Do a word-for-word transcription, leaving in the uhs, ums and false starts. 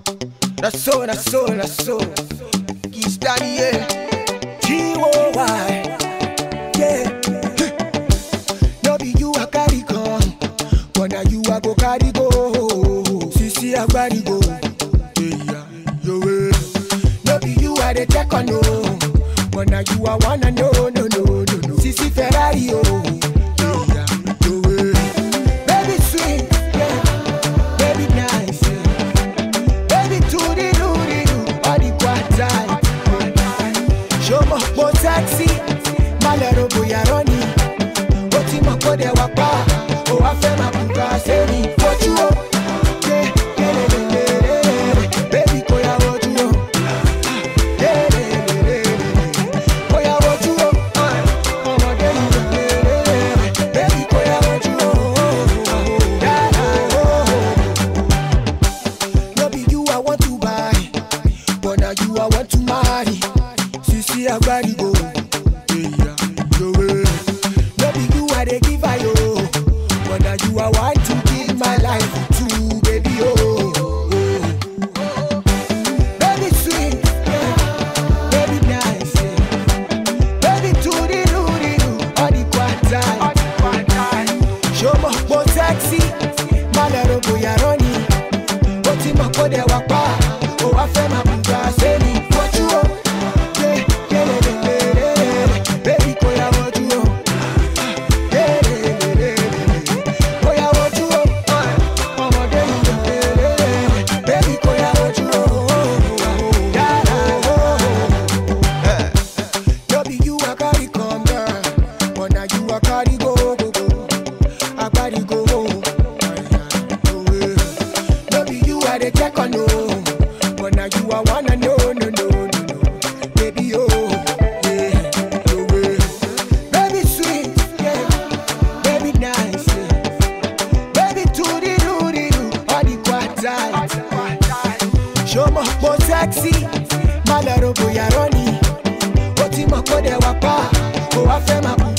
That's so, that's so, that's so. Keys Daddy, yeah. G O Y, yeah. No be you a carry come, but now you a go carry go. Sisi a carry go, yeah, yo way. No be you a the check on no, but now you a wanna know, no, no, no, no. Sisi Ferrari, oh. Taxi, malero boya roni. Oti moko de wapa, o afe mabuka seri. What you want? Yeah, yeah, yeah, yeah. Baby, koya what you want? Yeah, yeah, yeah, yeah. Koya what you want? Oh my God, yeah. Baby, koya what you want? Yeah, no be you I want to buy, but now you I want to marry. Sisi a body go. You are want to give my life to, baby, oh, oh. Baby sweet, yeah. Baby nice, yeah. Baby to the ludi, all the quarter. Show me more taxi, malero boya roni. Oti mako de wapa, o afe mabuka seni. What you want? Yeah, yeah, yeah, yeah. Baby koya what you want? Check on no, but now you are wanna know, no, no, no, no, baby, oh, yeah, no way. Baby sweet, yeah, baby nice, yeah. Baby to the do the do, all the quarter. Show me more taxi, malero boya roni. Oti mako de wapa, o afe mabu.